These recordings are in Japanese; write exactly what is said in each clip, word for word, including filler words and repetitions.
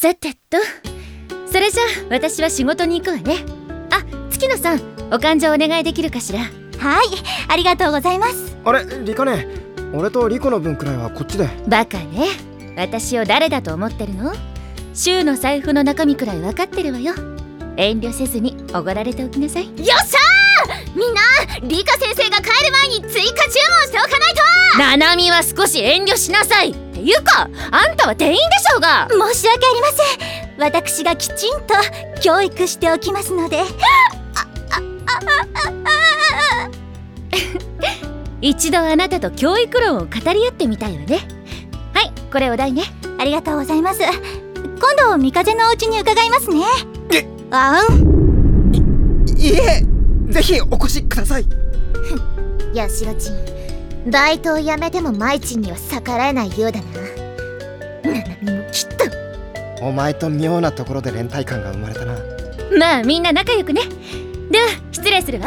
さてと、それじゃあ私は仕事に行くわね。あ、月野さん、お勘定お願いできるかしら。 はい、ありがとうございます。 あれ、リカネ、俺とリコの分くらいはこっちで。 バカね、私を誰だと思ってるの？シュウの財布の中身くらい分かってるわよ。遠慮せずにおごられておきなさい。よっしゃー！みんな、リカ先生が帰る前に追加注文しておかないと。ナナミは少し遠慮しなさい。っていうか、あんたは店員でしょうが。 申し訳ありません。私がきちんと教育しておきますので。 一度あなたと教育論を語り合ってみたいわね。はい、これお代ね。 ありがとうございます。今度三風のお家に伺いますね。 え、 あん。 い、いえ、ぜひお越しください。 ヤシロチン、バイトを辞めてもマイチンには逆らえないようだな。ナナミもきっと。 お前と妙なところで連帯感が生まれたな。 まあみんな仲良くね。では失礼するわ。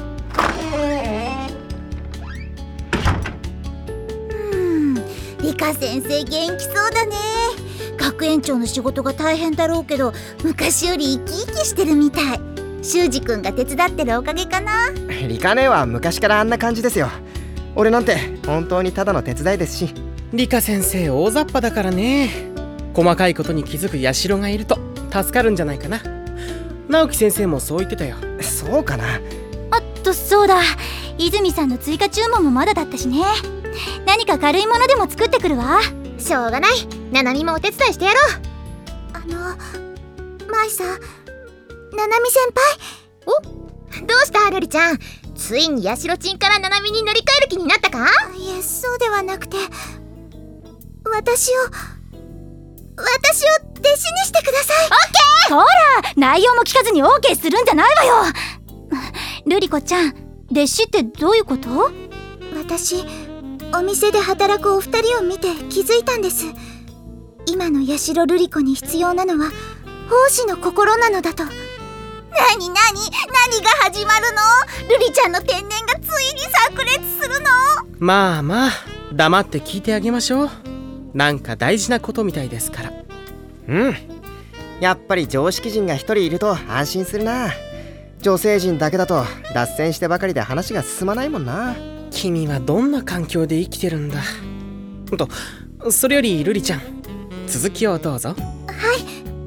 リカ先生元気そうだね。学園長の仕事が大変だろうけど、昔より生き生きしてるみたい。修二くんが手伝ってるおかげかな。 リカ姉は昔からあんな感じですよ。俺なんて本当にただの手伝いですし。 リカ先生大雑把だからね。細かいことに気づくヤシロがいると助かるんじゃないかな。直樹先生もそう言ってたよ。 そうかな。 あっと、そうだ、泉さんの追加注文もまだだったしね。何か軽いものでも作ってくるわ。 しょうがない、ナナミもお手伝いしてやろう。 あの、マイさん、ナナミ先輩。 お、どうしたルリちゃん、ついにヤシロチンからナナミに乗り換える気になったか？ いえ、そうではなくて、私を私を弟子にしてください。オッケー。ほら、内容も聞かずに オーケー するんじゃないわよ。ルリコちゃん、弟子ってどういうこと？私、お店で働くお二人を見て気づいたんです。今のヤシロルリコに必要なのは奉仕の心なのだと。なになに、何が始まるの？ルリちゃんの天然がついに炸裂するの？ まあまあ、黙って聞いてあげましょう。なんか大事なことみたいですから。 うん、やっぱり常識人が一人いると安心するな。女性陣だけだと脱線してばかりで話が進まないもんな。 君はどんな環境で生きてるんだ。と、それよりルリちゃん、続きをどうぞ。 はい、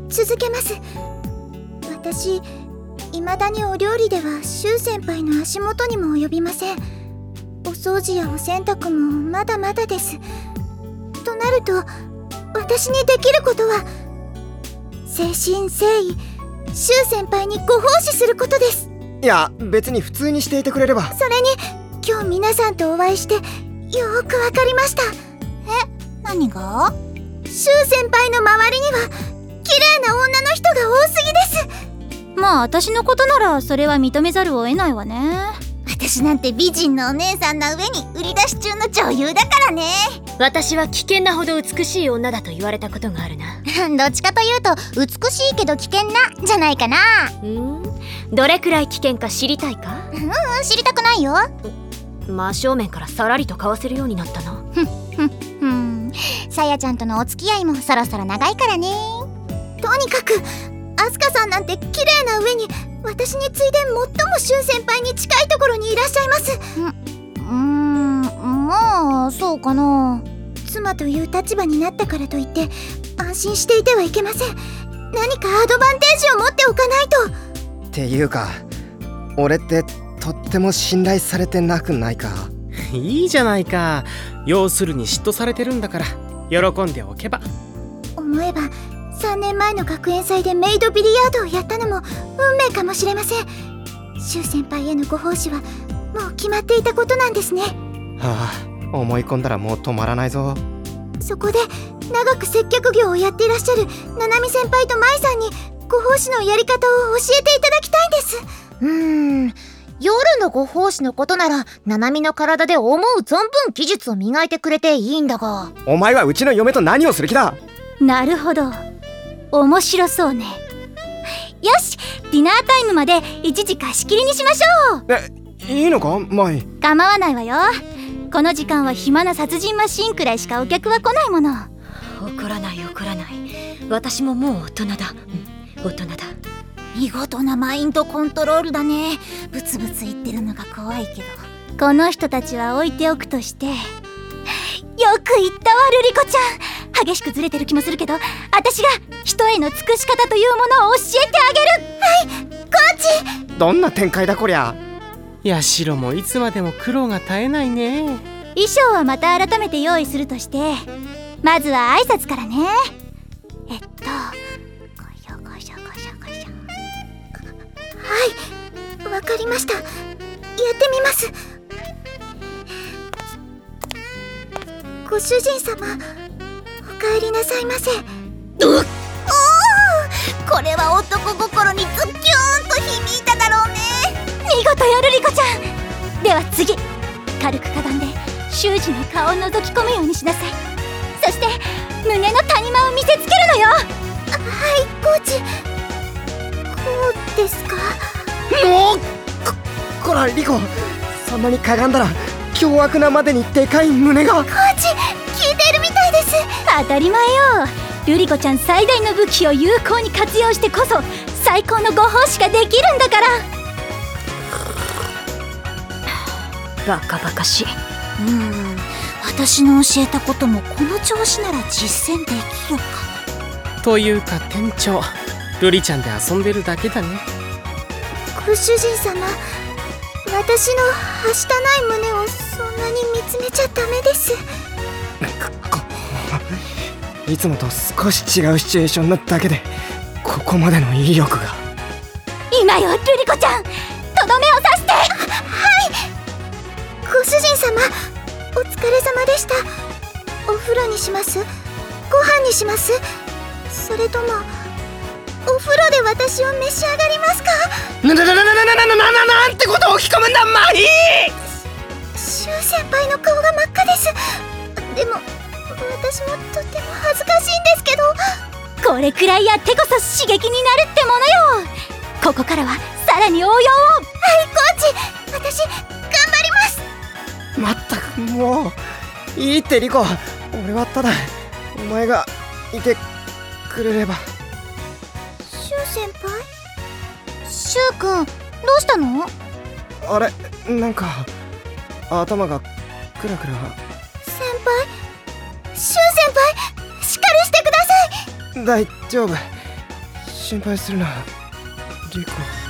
続けます。私、未だにお料理ではシュウ先輩の足元にも及びません。お掃除やお洗濯もまだまだです。となると、私にできることは誠心誠意シュウ先輩にご奉仕することです。 いや、別に普通にしていてくれれば。 それに今日皆さんとお会いしてよーくわかりました。え、何が？シュウ先輩の周りには綺麗な女の人が多すぎです。まあ私のことならそれは認めざるを得ないわね。私なんて美人のお姉さんの上に売り出し中の女優だからね。 私は危険なほど美しい女だと言われたことがあるな。 どっちかというと美しいけど危険なじゃないかな。 うん、どれくらい危険か知りたいか？ うん、知りたくないよ。 真正面からさらりとかわせるようになったな。 ふんふんふん、さやちゃんとのお付き合いもそろそろ長いからね。とにかくアスカさんなんて綺麗な上に私に次いで最もシュウ先輩に近いところにいらっしゃいます。う、うーん、まあそうかな。妻という立場になったからといって安心していてはいけません。何かアドバンテージを持っておかないと。 っていうか、俺ってとっても信頼されてなくないか？ いいじゃないか。要するに嫉妬されてるんだから喜んでおけば。 思えばさんねんまえの学園祭でメイドビリヤードをやったのも運命かもしれません。シュウ先輩へのご奉仕はもう決まっていたことなんですね。 はあ、思い込んだらもう止まらないぞ。 そこで長く接客業をやっていらっしゃるナナミ先輩とマイさんにご奉仕のやり方を教えていただきたいんです。 うーん、夜のご奉仕のことならナナミの体で思う存分技術を磨いてくれていいんだが。 お前はうちの嫁と何をする気だ？ なるほど、面白そうね。よし、ディナータイムまで一時貸し切りにしましょう。 え、いいのかマイ？ 構わないわよ。この時間は暇な殺人マシーンくらいしかお客は来ないもの。 怒らない怒らない。私ももう大人だ、うん、大人だ。 見事なマインドコントロールだね。ブツブツ言ってるのが怖いけど、この人たちは置いておくとして、よく言ったわルリコちゃん。激しくずれてる気もするけど、私が人への尽くし方というものを教えてあげる。はい、コーチ。 どんな展開だこりゃ。 ヤシロもいつまでも苦労が絶えないね。 衣装はまた改めて用意するとして、まずは挨拶からね。えっとこしょこしょこしょこしょ。はい、わかりました。やってみます。ご主人様、お帰りなさいませ。おお、これは男心にズッキューンと響いただろうね。見事よルリコちゃん。では次、軽くかがんで修二の顔を覗き込むようにしなさい。そして胸の谷間を見せつけるのよ。はい、コーチ。こうですか。 もう こ, こらリコ、そんなにかがんだら凶悪なまでにでかい胸が。コーチ、聞いているみたいです。当たり前よ。ルリコちゃん最大の武器を有効に活用してこそ最高のご奉仕ができるんだから。バカバカしい。うーん、私の教えたこともこの調子なら実践できるかな。 というか店長、ルリちゃんで遊んでるだけだね。 ご主人様、私のはしたない胸をそんなに見つめちゃダメです。 いつもと少し違うシチュエーションなだけでここまでの意欲が。 今よルリコちゃん、とどめを刺して。はい、ご主人様、お疲れ様でした。お風呂にします？ご飯にします？それともお風呂で私を召し上がりますか？ なななななななななななんてことを吹き込むんだマリー。 シュウ先輩の顔が真っ赤です。でも私もとっても恥ずかしいんですけど。これくらいやってこそ刺激になるってものよ。ここからはさらに応用を。はい、コーチ、私頑張ります。 まったくもういいってリコ、俺はただお前がいてくれれば。 シュウ先輩？シュウ君、どうしたの？ あれ、なんか頭がクラクラ。 先輩、シュウ先輩、しっかりしてください。 大丈夫、心配するなリコ。